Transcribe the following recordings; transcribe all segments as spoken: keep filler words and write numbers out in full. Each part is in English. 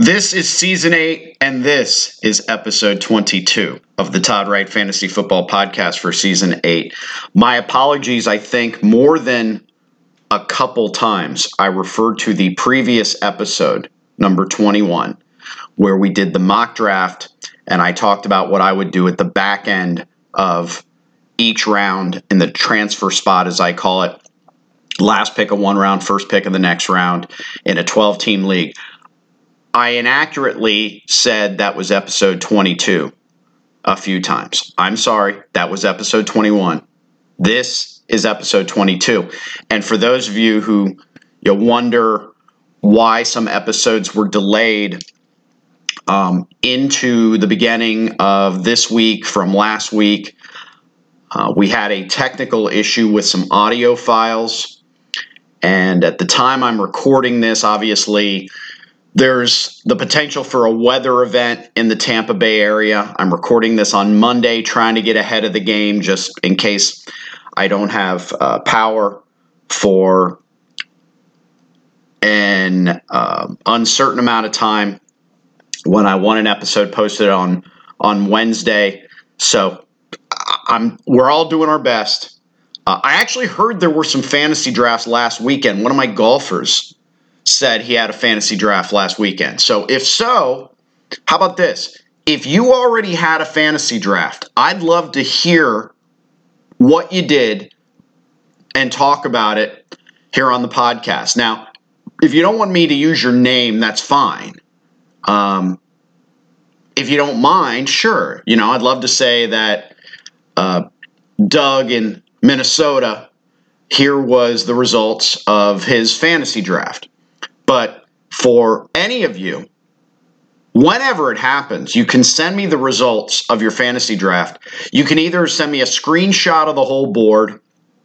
This is season eight, and this is episode twenty-two of the Todd Wright Fantasy Football Podcast for season eight. My apologies, I think more than a couple times I referred to the previous episode, number twenty-one, where we did the mock draft, and I talked about what I would do at the back end of each round in the transfer spot, as I call it. Last pick of one round, first pick of the next round in a twelve-team league. I inaccurately said that was episode twenty-two a few times. I'm sorry, that was episode twenty-one. This is episode twenty-two. And for those of you who you wonder why some episodes were delayed um, into the beginning of this week from last week, uh, we had a technical issue with some audio files. And at the time I'm recording this, obviously, there's the potential for a weather event in the Tampa Bay area. I'm recording this on Monday, trying to get ahead of the game just in case I don't have uh, power for an uh, uncertain amount of time when I want an episode posted on, on Wednesday. So I'm we're all doing our best. Uh, I actually heard there were some fantasy drafts last weekend. One of my golfers said he had a fantasy draft last weekend. So if so, how about this? If you already had a fantasy draft, I'd love to hear what you did and talk about it here on the podcast. Now, if you don't want me to use your name, that's fine. Um, if you don't mind, sure. You know, I'd love to say that uh, Doug in Minnesota, here was the results of his fantasy draft. But for any of you, whenever it happens, you can send me the results of your fantasy draft. You can either send me a screenshot of the whole board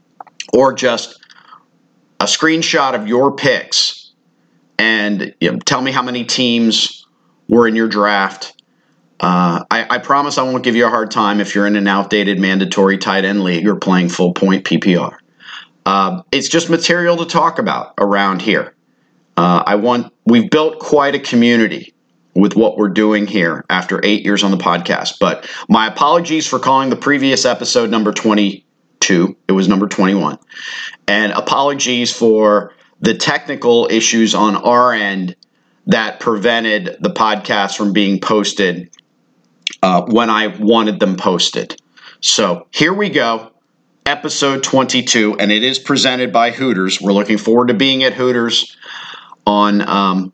or just a screenshot of your picks and you know, tell me how many teams were in your draft. Uh, I, I promise I won't give you a hard time if you're in an outdated mandatory tight end league or playing full point P P R. Uh, it's just material to talk about around here. Uh, I want, we've built quite a community with what we're doing here after eight years on the podcast. But my apologies for calling the previous episode number twenty-two. It was number twenty-one. And apologies for the technical issues on our end that prevented the podcast from being posted uh, when I wanted them posted. So here we go. Episode twenty-two, and it is presented by Hooters. We're looking forward to being at Hooters on, um,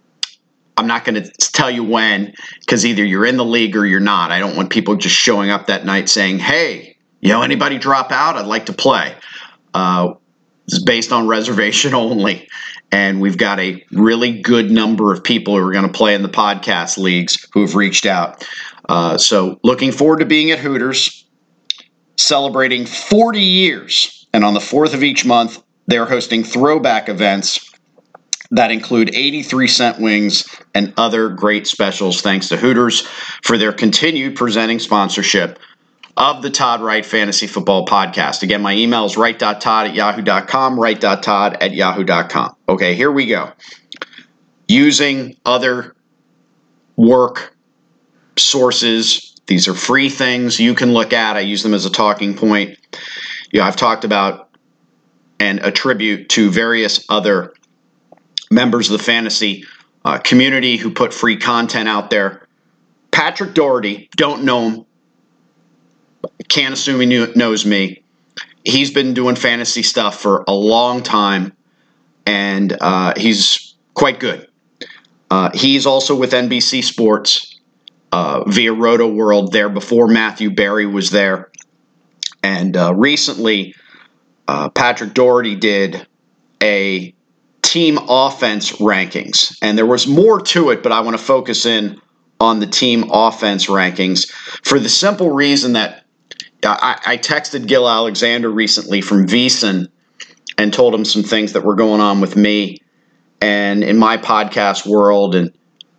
I'm not going to tell you when, because either you're in the league or you're not. I don't want people just showing up that night saying, hey, you know, anybody drop out? I'd like to play. Uh, it's based on reservation only, and we've got a really good number of people who are going to play in the podcast leagues who have reached out. Uh, so looking forward to being at Hooters, celebrating forty years, and on the fourth of each month, they're hosting throwback events that include eighty-three cent wings and other great specials. Thanks to Hooters for their continued presenting sponsorship of the Todd Wright Fantasy Football Podcast. Again, my email is wright dot todd at yahoo dot com, wright dot todd at yahoo dot com. Okay, here we go. Using other work sources. These are free things you can look at. I use them as a talking point. You know, I've talked about and attribute to various other members of the fantasy uh, community who put free content out there. Patrick Doherty, don't know him. Can't assume he knew, knows me. He's been doing fantasy stuff for a long time, and uh, he's quite good. Uh, he's also with N B C Sports uh, via Roto World there before Matthew Berry was there. And uh, recently, uh, Patrick Doherty did a team offense rankings, and there was more to it, but I want to focus in on the team offense rankings for the simple reason that I, I texted Gil Alexander recently from VSiN and told him some things that were going on with me and in my podcast world. And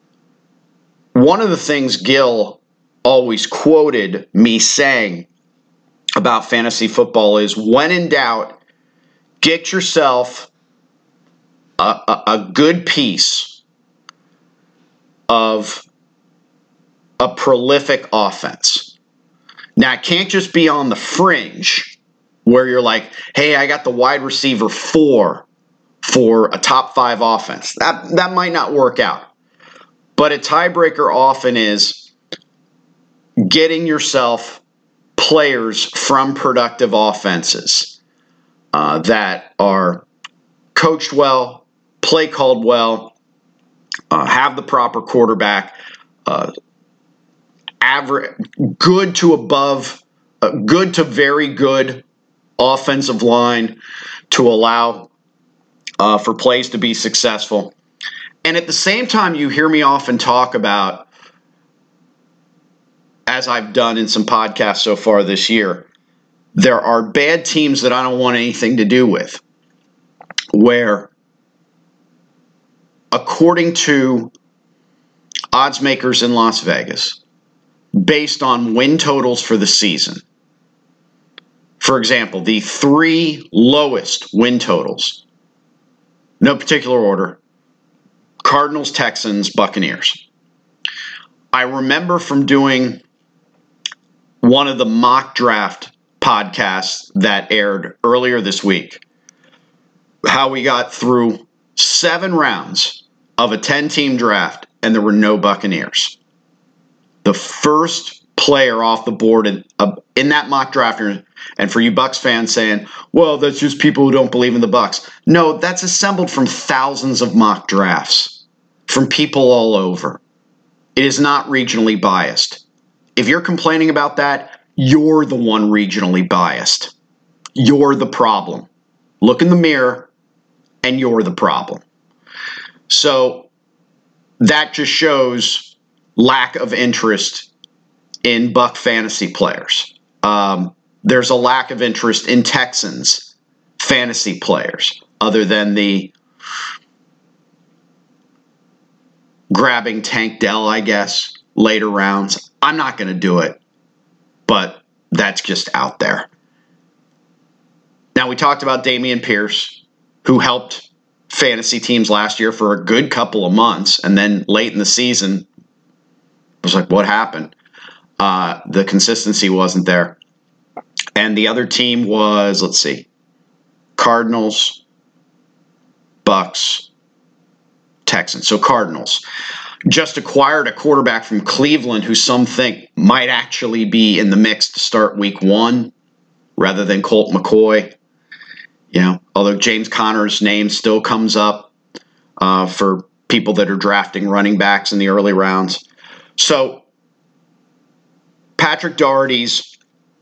one of the things Gil always quoted me saying about fantasy football is, when in doubt, get yourself a, a, a good piece of a prolific offense. Now, it can't just be on the fringe where you're like, hey, I got the wide receiver four for a top five offense. That, that might not work out. But a tiebreaker often is getting yourself players from productive offenses uh, that are coached well, play called well, uh, have the proper quarterback, uh, average, good to above, uh, good to very good offensive line to allow uh, for plays to be successful. And at the same time, you hear me often talk about, as I've done in some podcasts so far this year, there are bad teams that I don't want anything to do with, where according to odds makers in Las Vegas, based on win totals for the season, for example, the three lowest win totals, no particular order, Cardinals, Texans, Buccaneers. I remember from doing one of the mock draft podcasts that aired earlier this week how we got through seven rounds of a ten-team draft and there were no Buccaneers. The first player off the board in, uh, in that mock draft, and for you Bucs fans saying, well, that's just people who don't believe in the Bucs. No, that's assembled from thousands of mock drafts from people all over. It is not regionally biased. If you're complaining about that, you're the one regionally biased. You're the problem. Look in the mirror, and you're the problem. So that just shows lack of interest in Buck fantasy players. Um, there's a lack of interest in Texans fantasy players, other than the grabbing Tank Dell, I guess, later rounds. I'm not going to do it, but that's just out there. Now, we talked about Dameon Pierce, who helped fantasy teams last year for a good couple of months, and then late in the season, I was like, what happened? Uh, the consistency wasn't there. And the other team was, let's see, Cardinals, Bucks, Texans. So Cardinals just acquired a quarterback from Cleveland who some think might actually be in the mix to start week one rather than Colt McCoy. You know, although James Conner's name still comes up uh, for people that are drafting running backs in the early rounds. So Patrick Daugherty's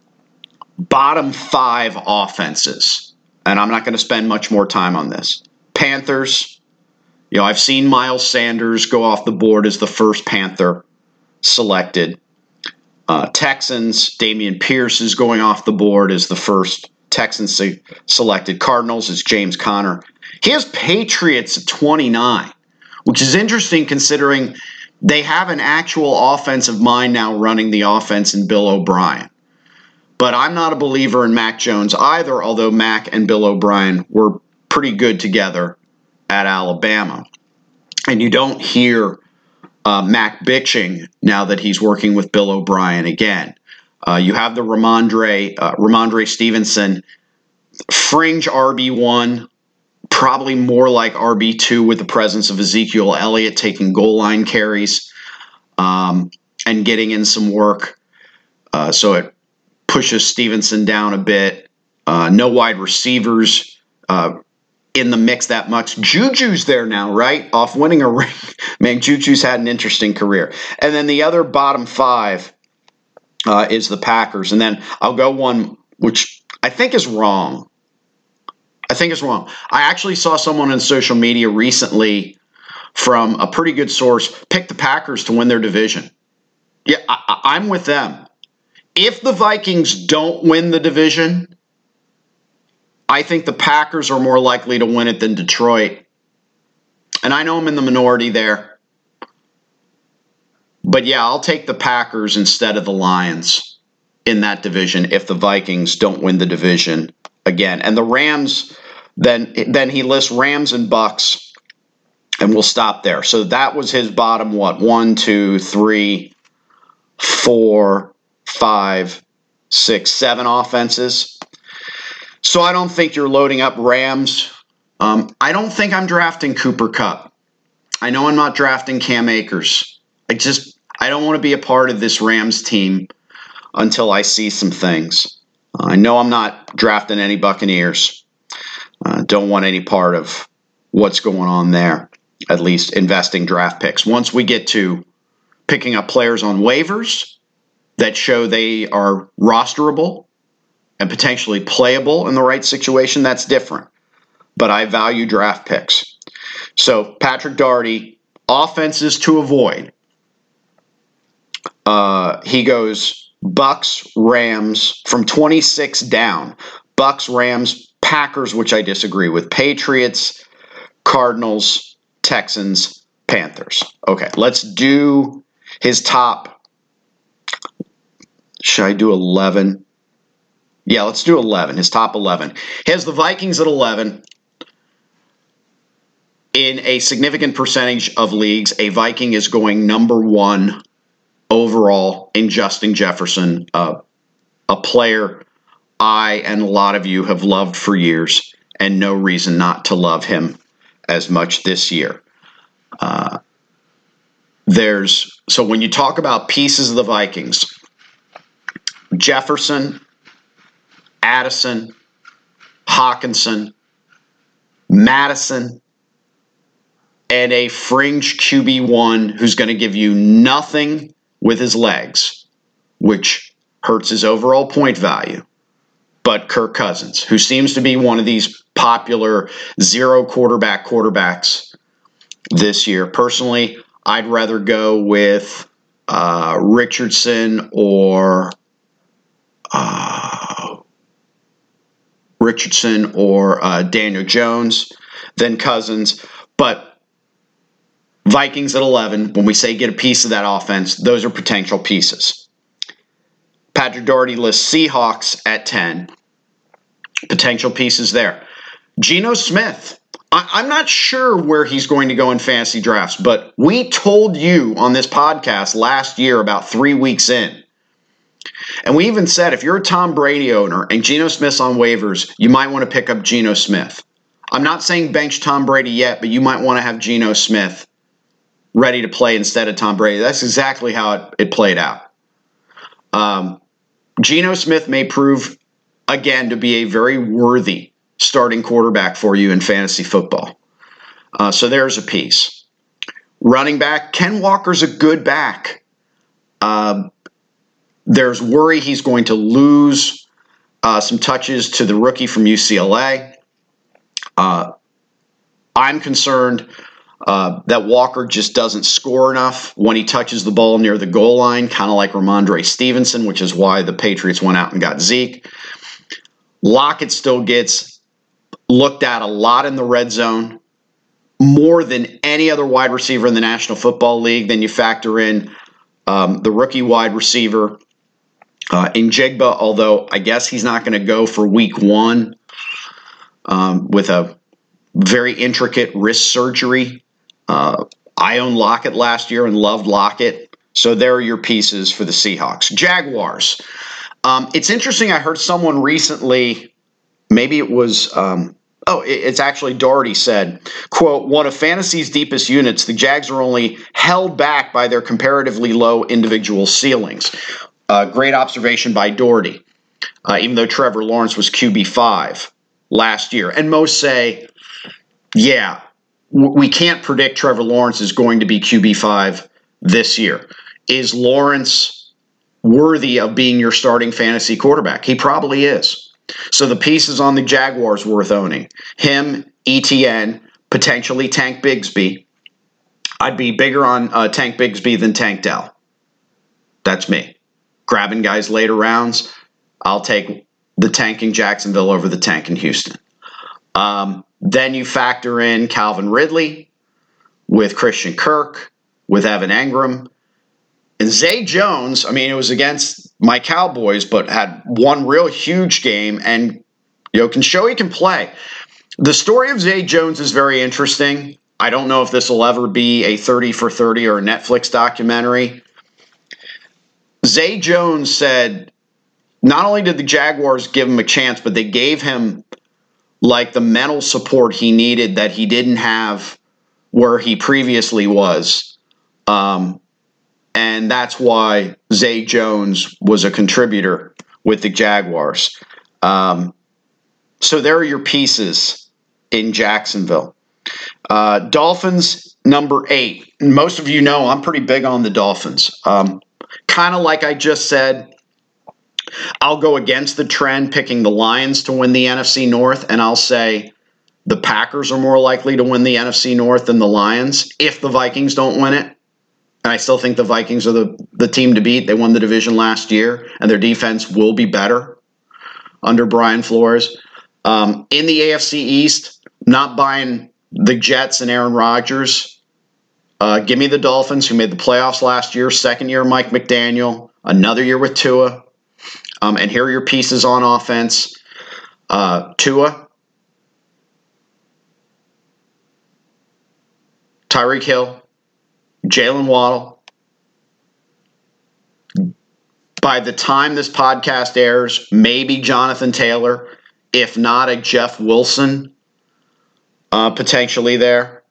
bottom five offenses, and I'm not going to spend much more time on this. Panthers. You know, I've seen Miles Sanders go off the board as the first Panther selected. Uh, Texans, Dameon Pierce is going off the board as the first Texans selected. Cardinals is James Conner. He has Patriots at twenty-nine, which is interesting considering they have an actual offensive mind now running the offense in Bill O'Brien. But I'm not a believer in Mac Jones either, although Mac and Bill O'Brien were pretty good together at Alabama. And you don't hear uh, Mac bitching now that he's working with Bill O'Brien again. Uh, you have the Ramondre, uh, Ramondre Stevenson, fringe R B one, probably more like R B two with the presence of Ezekiel Elliott taking goal line carries um, and getting in some work. Uh, so it pushes Stevenson down a bit. Uh, no wide receivers uh, in the mix that much. Juju's there now, right? Off winning a ring. Man, Juju's had an interesting career. And then the other bottom five uh, is the Packers. And then I'll go one which I think is wrong. I think is wrong. I actually saw someone on social media recently from a pretty good source pick the Packers to win their division. Yeah, I, I'm with them. If the Vikings don't win the division, I think the Packers are more likely to win it than Detroit. And I know I'm in the minority there. But yeah, I'll take the Packers instead of the Lions in that division if the Vikings don't win the division again. And the Rams, then then he lists Rams and Bucks And we'll stop there. So that was his bottom, what, one, two, three, four, five, six, seven offenses. So I don't think you're loading up Rams. Um, I don't think I'm drafting Cooper Kupp. I know I'm not drafting Cam Akers. I just, I don't want to be a part of this Rams team until I see some things. Uh, I know I'm not drafting any Buccaneers. Uh, don't want any part of what's going on there. At least investing draft picks. Once we get to picking up players on waivers that show they are rosterable and potentially playable in the right situation, that's different. But I value draft picks. So Patrick Daugherty, offenses to avoid. Uh, he goes Bucks, Rams from twenty-six down. Bucks, Rams, Packers, which I disagree with. Patriots, Cardinals, Texans, Panthers. Okay, let's do his top. Should I do eleven? Yeah, let's do eleven. His top eleven. He has the Vikings at eleven. In a significant percentage of leagues, a Viking is going number one overall in Justin Jefferson, uh, a player I and a lot of you have loved for years, and no reason not to love him as much this year. Uh, there's so when you talk about pieces of the Vikings, Jefferson, Addison, Hawkinson, Madison, and a fringe Q B one who's going to give you nothing with his legs, which hurts his overall point value, but Kirk Cousins, who seems to be one of these popular zero quarterback quarterbacks this year. Personally, I'd rather go with uh, Richardson or uh, Richardson or uh, Daniel Jones than Cousins. But Vikings at eleven, when we say get a piece of that offense, those are potential pieces. Patrick Daugherty lists Seahawks at ten. Potential pieces there. Geno Smith. I, I'm not sure where he's going to go in fantasy drafts, but we told you on this podcast last year about three weeks in. And we even said if you're a Tom Brady owner and Geno Smith's on waivers, you might want to pick up Geno Smith. I'm not saying bench Tom Brady yet, but you might want to have Geno Smith ready to play instead of Tom Brady. That's exactly how it, it played out. Um, Geno Smith may prove, again, to be a very worthy starting quarterback for you in fantasy football. Uh, so there's a piece. Running back, Ken Walker's a good back. Uh, there's worry he's going to lose uh, some touches to the rookie from U C L A. Uh, I'm concerned uh, that Walker just doesn't score enough when he touches the ball near the goal line, kind of like Ramondre Stevenson, which is why the Patriots went out and got Zeke. Lockett still gets looked at a lot in the red zone, more than any other wide receiver in the National Football League. Then you factor in um, the rookie wide receiver uh, in Njigba, although I guess he's not going to go for week one um, with a very intricate wrist surgery. Uh, I owned Lockett last year and loved Lockett. So there are your pieces for the Seahawks. Jaguars. Um, it's interesting. I heard someone recently, maybe it was, um, oh, it's actually Daugherty said, quote, one of fantasy's deepest units, the Jags are only held back by their comparatively low individual ceilings. Uh, great observation by Daugherty, uh, even though Trevor Lawrence was Q B five last year. And most say, yeah, w- we can't predict Trevor Lawrence is going to be Q B five this year. Is Lawrence worthy of being your starting fantasy quarterback? He probably is. So the pieces on the Jaguars worth owning. Him, E T N, potentially Tank Bigsby. I'd be bigger on uh, Tank Bigsby than Tank Dell. That's me. Grabbing guys later rounds, I'll take the Tank in Jacksonville over the Tank in Houston. Um, then you factor in Calvin Ridley with Christian Kirk, with Evan Engram. And Zay Jones, I mean, it was against my Cowboys, but had one real huge game and, you know, can show he can play. The story of Zay Jones is very interesting. I don't know if this will ever be a thirty for thirty or a Netflix documentary. Zay Jones said not only did the Jaguars give him a chance, but they gave him like the mental support he needed that he didn't have where he previously was. Um, and that's why Zay Jones was a contributor with the Jaguars. Um, so there are your pieces in Jacksonville. Uh, Dolphins, number eight. Most of you know I'm pretty big on the Dolphins. Um, kind of like I just said, I'll go against the trend, picking the Lions to win the N F C North, and I'll say the Packers are more likely to win the N F C North than the Lions if the Vikings don't win it. And I still think the Vikings are the, the team to beat. They won the division last year, and their defense will be better under Brian Flores. Um, in the A F C East, not buying the Jets and Aaron Rodgers. Uh, give me the Dolphins, who made the playoffs last year. Second year, Mike McDaniel. Another year with Tua. Um, and here are your pieces on offense. Uh, Tua. Tyreek Hill. Jalen Waddle. By the time this podcast airs, maybe Jonathan Taylor. If not, a Jeff Wilson uh, potentially there.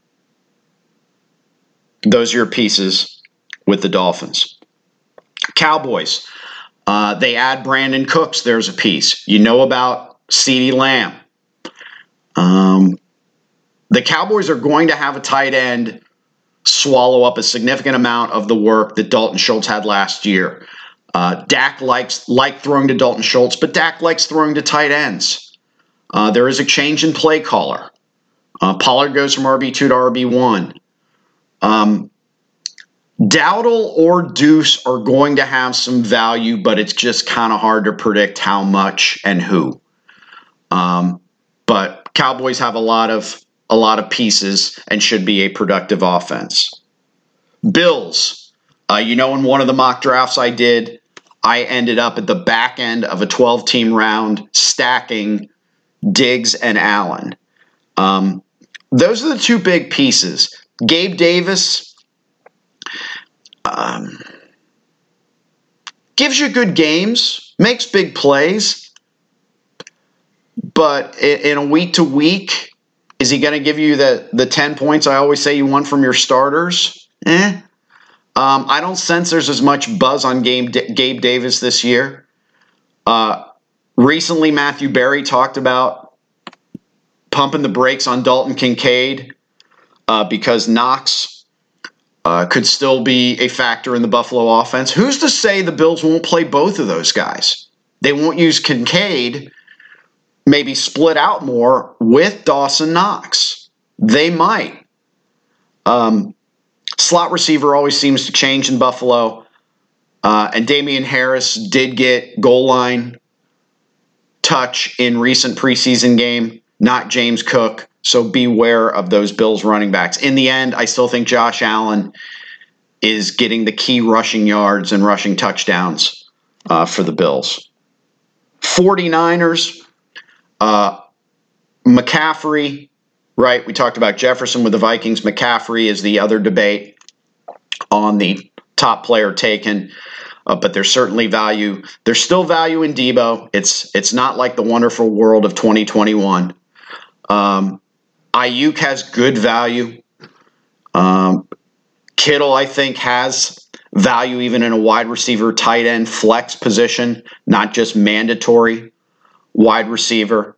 Those are your pieces with the Dolphins. Cowboys. Uh, they add Brandon Cooks. There's a piece. You know about CeeDee Lamb. Um, the Cowboys are going to have a tight end swallow up a significant amount of the work that Dalton Schultz had last year. Uh, Dak likes like throwing to Dalton Schultz, but Dak likes throwing to tight ends. Uh, there is a change in play caller. Uh, Pollard goes from R B two to R B one. Um, Dowdle or Deuce are going to have some value, but it's just kind of hard to predict how much and who. Um, but Cowboys have a lot of a lot of pieces and should be a productive offense. Bills. Uh, you know, in one of the mock drafts I did, I ended up at the back end of a twelve-team round stacking Diggs and Allen. Um, those are the two big pieces. Gabe Davis um, gives you good games, makes big plays, but in a week-to-week, is he going to give you the, the ten points I always say you want from your starters? Eh. Um, I don't sense there's as much buzz on Gabe, Gabe Davis this year. Uh, recently, Matthew Berry talked about pumping the brakes on Dalton Kincaid uh, because Knox uh, could still be a factor in the Buffalo offense. Who's to say the Bills won't play both of those guys? They won't use Kincaid, maybe split out more with Dawson Knox. They might. Um, slot receiver always seems to change in Buffalo. Uh, and Damian Harris did get goal line touch in recent preseason game, not James Cook. So beware of those Bills running backs. In the end, I still think Josh Allen is getting the key rushing yards and rushing touchdowns uh, for the Bills. 49ers, uh, McCaffrey, right? We talked about Jefferson with the Vikings. McCaffrey is the other debate on the top player taken. Uh, but there's certainly value. There's still value in Debo. It's it's not like the wonderful world of twenty twenty-one. Um, Ayuk has good value. Um, Kittle, I think, has value even in a wide receiver, tight end, flex position, not just mandatory wide receiver.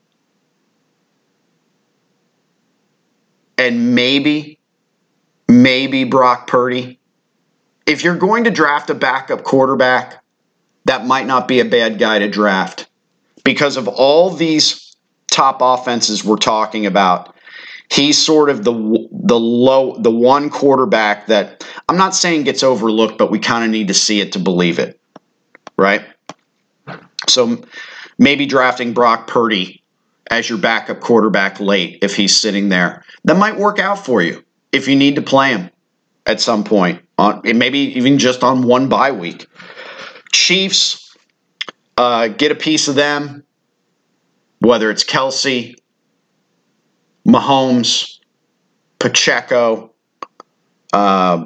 And maybe, maybe Brock Purdy. If you're going to draft a backup quarterback, that might not be a bad guy to draft. Because of all these top offenses we're talking about, he's sort of the the low the one quarterback that I'm not saying gets overlooked, but we kind of need to see it to believe it, right? So maybe drafting Brock Purdy as your backup quarterback late if he's sitting there. That might work out for you if you need to play him at some point, on maybe even just on one bye week. Chiefs, uh, get a piece of them, whether it's Kelsey, Mahomes, Pacheco. Uh,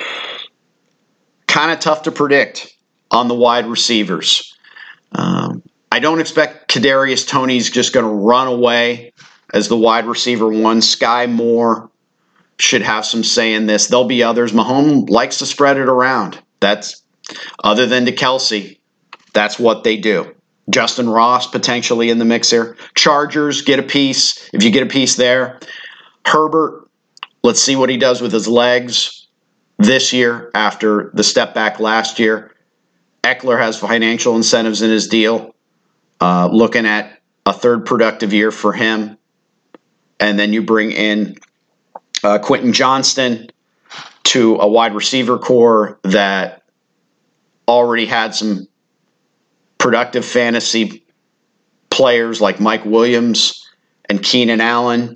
kind of tough to predict on the wide receivers. Um, I don't expect Kadarius Toney's just going to run away as the wide receiver one. Sky Moore should have some say in this. There'll be others. Mahomes likes to spread it around. That's other than to Kelsey. That's what they do. Justin Ross potentially in the mix here. Chargers get a piece. If you get a piece there. Herbert, let's see what he does with his legs this year after the step back last year. Eckler has financial incentives in his deal. Uh, looking at a third productive year for him. And then you bring in uh, Quentin Johnston to a wide receiver core that already had some productive fantasy players like Mike Williams and Keenan Allen.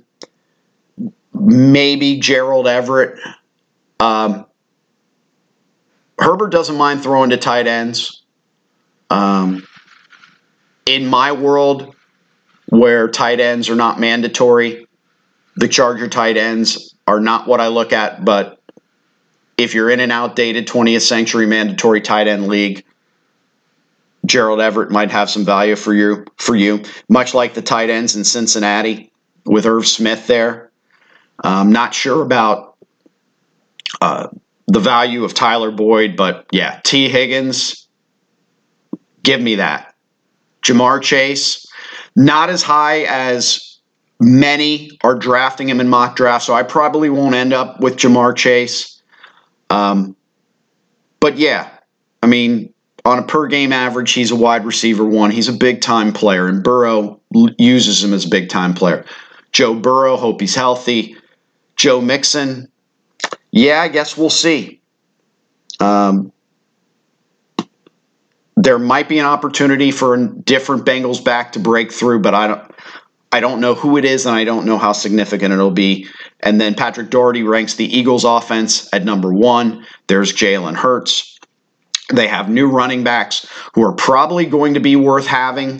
Maybe Gerald Everett. Um, Herbert doesn't mind throwing to tight ends. Um, in my world, where tight ends are not mandatory, the Charger tight ends are not what I look at. But if you're in an outdated twentieth century mandatory tight end league, Gerald Everett might have some value for you. For you, much like the tight ends in Cincinnati with Irv Smith there. I'm not sure about uh, the value of Tyler Boyd, but yeah, T. Higgins, give me that. Jamar Chase, not as high as many are drafting him in mock draft, so I probably won't end up with Jamar Chase. Um, but yeah, I mean, on a per-game average, he's a wide receiver one. He's a big-time player, and Burrow l- uses him as a big-time player. Joe Burrow, hope he's healthy. Joe Mixon, yeah, I guess we'll see. Um, there might be an opportunity for a different Bengals back to break through, but I don't I don't know who it is, and I don't know how significant it'll be. And then Patrick Doherty ranks the Eagles offense at number one. There's Jalen Hurts. They have new running backs who are probably going to be worth having.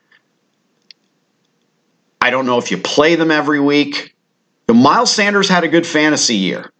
I don't know if you play them every week. Miles Sanders had a good fantasy year.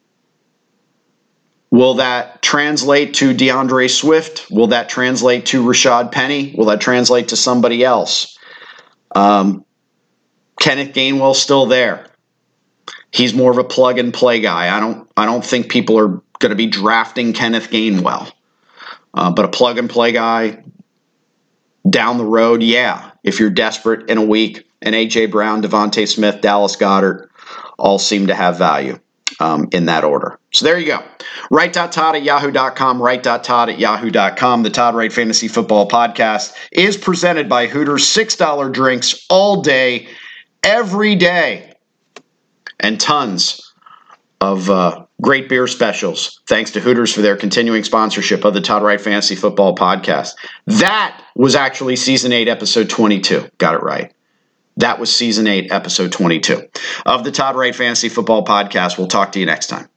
Will that translate to DeAndre Swift? Will that translate to Rashad Penny? Will that translate to somebody else? Um, Kenneth Gainwell's still there. He's more of a plug-and-play guy. I don't I don't think people are going to be drafting Kenneth Gainwell. Uh, but a plug-and-play guy down the road, yeah. If you're desperate in a week, and A J. Brown, Devontae Smith, Dallas Goedert all seem to have value um, in that order. So there you go. Wright.Todd at yahoo dot com, Wright.Todd at yahoo dot com. The Todd Wright Fantasy Football Podcast is presented by Hooters. six dollar drinks all day, every day, and tons of uh, great beer specials. Thanks to Hooters for their continuing sponsorship of the Todd Wright Fantasy Football Podcast. That was actually Season eight, Episode twenty-two. Got it right. That was Season eight, Episode twenty-two of the Todd Wright Fantasy Football Podcast. We'll talk to you next time.